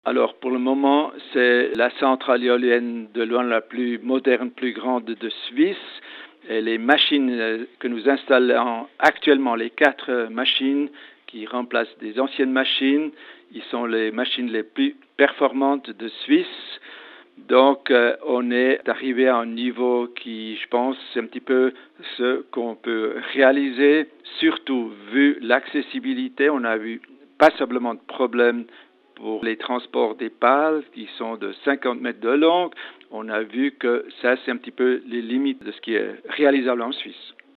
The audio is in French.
Alors, pour le moment, c'est la centrale éolienne de loin la plus moderne, plus grande de Suisse. Et les machines que nous installons actuellement, les 4 machines qui remplacent des anciennes machines, ils sont les machines les plus performantes de Suisse. Donc, on est arrivé à un niveau qui, je pense, c'est un petit peu ce qu'on peut réaliser, surtout vu l'accessibilité. On a vu passablement de problèmes pour les transports des pales qui sont de 50 mètres de long. On a vu que ça, c'est un petit peu les limites de ce qui est réalisable en Suisse.